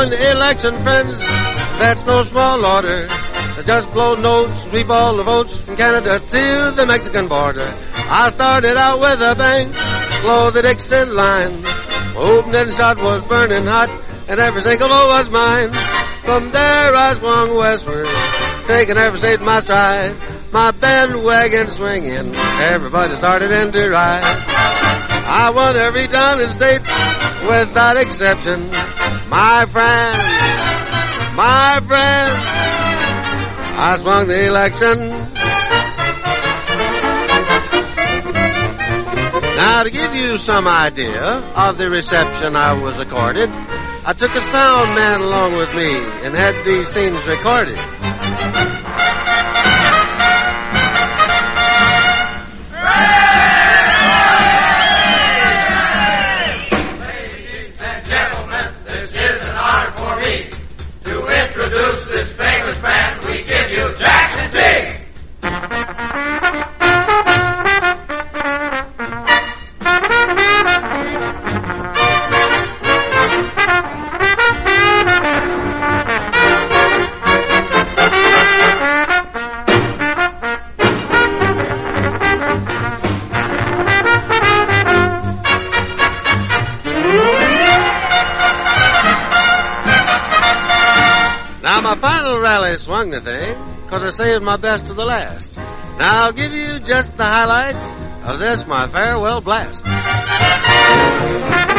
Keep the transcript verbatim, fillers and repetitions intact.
joined the election, friends. That's no small order. To just blow notes, sweep all the votes from Canada to the Mexican border. I started out with a bang, blow the Dixon line. My opening shot was burning hot, and every single vote was mine. From there I swung westward, taking every state in my stride. My bandwagon swinging, everybody started in to ride. I won every town and state without exception. My friend, my friend, I swung the election. Now, to give you some idea of the reception I was accorded, I took a sound man along with me and had these scenes recorded. Ladies and gentlemen, this is an honor for me to introduce this famous man. We give you Jackson D. Now, my final rally swung the thing, because I saved my best to the last. Now, I'll give you just the highlights of this, my farewell blast.